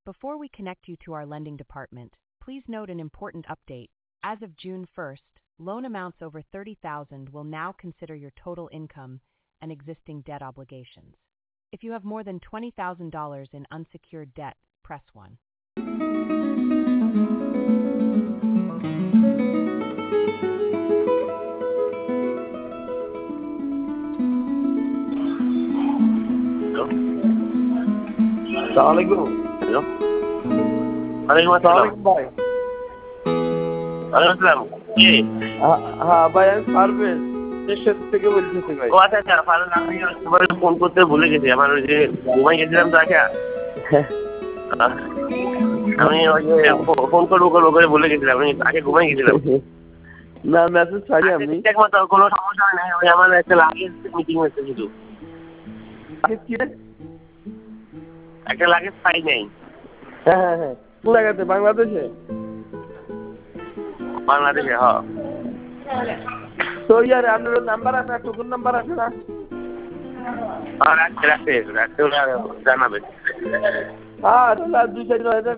Before we connect you to our lending department, please note an important update. As of June 1st, loan amounts over $30,000 will now consider your total income and existing debt obligations. If you have more than $20,000 in unsecured debt, press 1. Assalamualaikum. Hello? Waalaikumsalam. ভাই। ওয়ালাইকুম জি। হ্যাঁ ভাই, আমি পারভেজ দেশের থেকে বলতেছি ভাই। ও আচ্ছা আচ্ছা, পারভেজ, আমি তোমাকে ফোন করতে ভুলে গেছি। আমার ওই যে ঘুমাই গেছিলাম তো আচ্ছা। আমি ওই যে ফোন করবো করে ভুলে গেছিলাম, আমি আগে ঘুমাই গেছিলাম। না, মেসেজ পাই আমি। একমাত্র কোনো সমস্যা হয় না, ওই আমার একটা লাগেজ মিটিং হচ্ছে শুধু। একটা লাগেজ পাই নাই। হ্যাঁ, কোন জায়গাতে? বাংলাদেশে? বাংলাদেশে, হ্যাঁ। তো ইয়ার আপনার নাম্বার আছে, টোকন নাম্বার আছে না? রাখতে ওরা জানাবে। হ্যাঁ, 2-4 হাজার